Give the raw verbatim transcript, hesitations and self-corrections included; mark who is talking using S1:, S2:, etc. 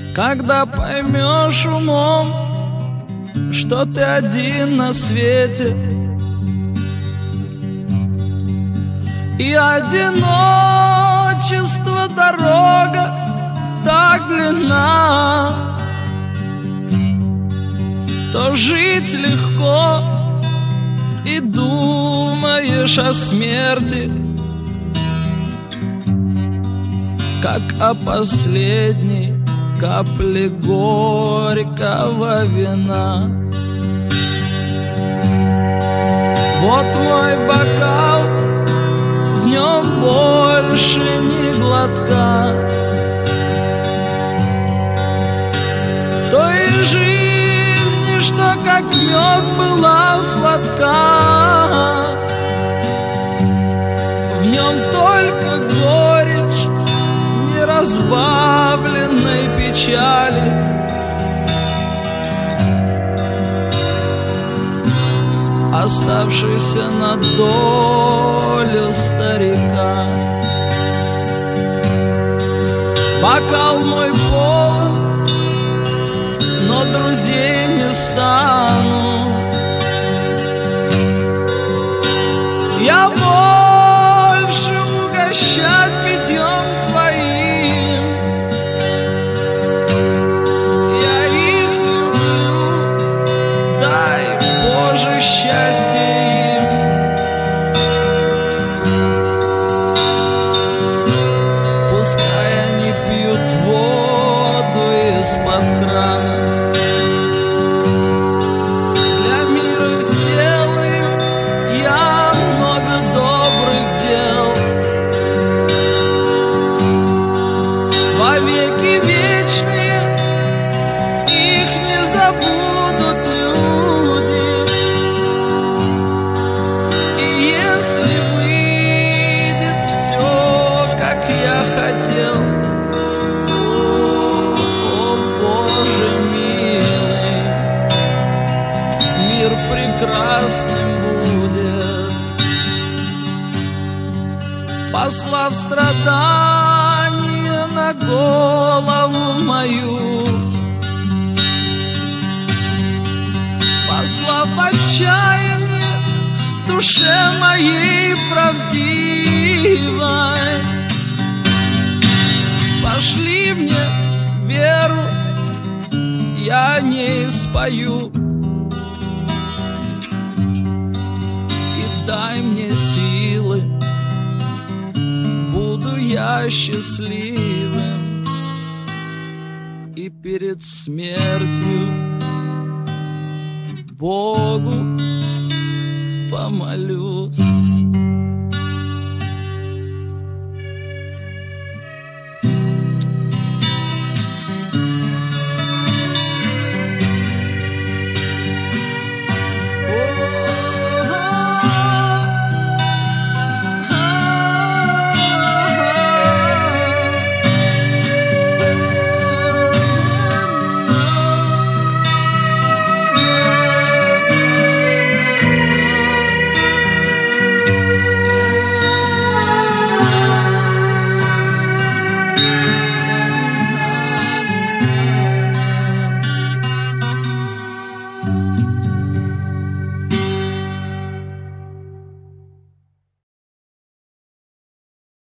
S1: Когда поймешь умом, что ты один на свете, и одиночество дорога так длинна, то жить легко, и думаешь о смерти, как о последней капле горького вина. Вот мой бокал, в нем больше ни глотка той жизни, что как мед была сладка. В нем только горечь неразбавленной печали, оставшийся на долю старика. Бокал мой полон, но друзей не стану. Я больше угощать питьем своим. Я их люблю, дай Боже счастье им. Пускай они пьют воду из-под крана. Для мира сделаю я много добрых дел. Вовеки вечные их не забудут люди. И если выйдет все, как я хотел, о, Боже милый, мир прекрасным будет, послав страдания на голову мою, послав отчаяние душе моей правдивой. Пошли мне веру, я не спою, и дай мне силы, буду я счастливым, и перед смертью Богу помолюсь.